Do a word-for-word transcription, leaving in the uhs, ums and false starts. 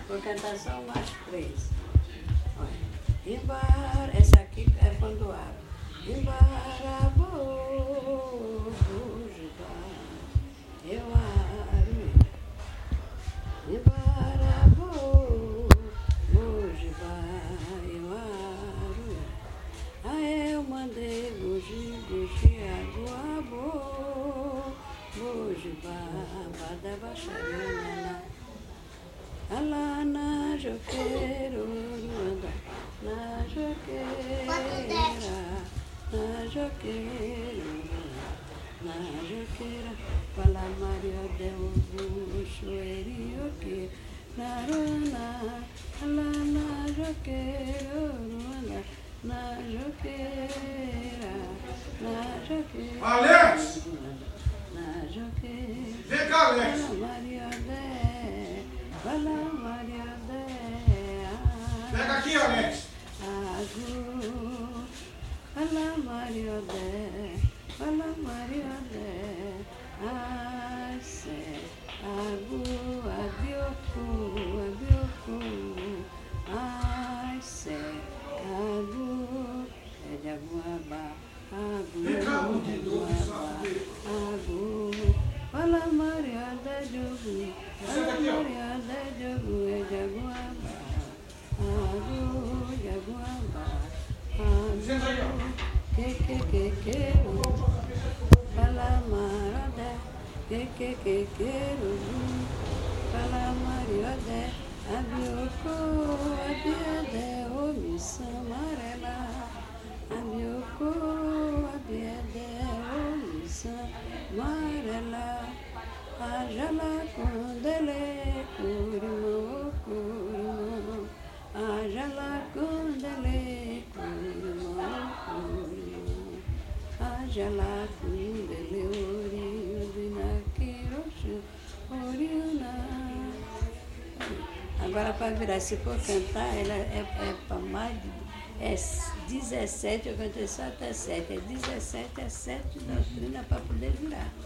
Vou cantar só umas três. Olha. Embora, essa aqui é quando abre. Embora vou, Bujibá, eu aro. Embora vou, Bujibá, eu aro. Aí eu mandei bugi, bugi, água, bo, Bujibá, bada baixarina. Alá na joqueiro, na joqueira, na joqueira, na joqueira, fala Maria del bucho, erioque, na runa, alá na joqueiro, na joqueira, na joqueira. Alex! Na joqueira. Vem cá, Alex! Maria del. Fala Maria Dea. Pega aqui, Alex. Agu. Fala Maria Dea. Fala Maria Dea. Aise. Agu. Abioku. Abioku. Aise. Agu. É de Aguaba. Agu. Vem cá, Aguaba. Agu. Fala Maria Dea Jogu. Fala Maria Dea Jogu. É de Aguaba. Agu. De Aguaba. Agu. Que que que que. Fala Maria Dea. Que que que que. Fala Maria Dea. Abioko. Abiede. Omissa amarela. Abioko. Abiede. Omissa amarela. Ajala kundele kurimão, kurimão. Ajala kundele kurimão, kurimão. Ajala kundele orio dinakiroshu oriuna. Agora para virar, se for cantar, ela é, é para mais de é dezessete, eu cantei só até sete, é dezessete a sete doutrina para poder virar.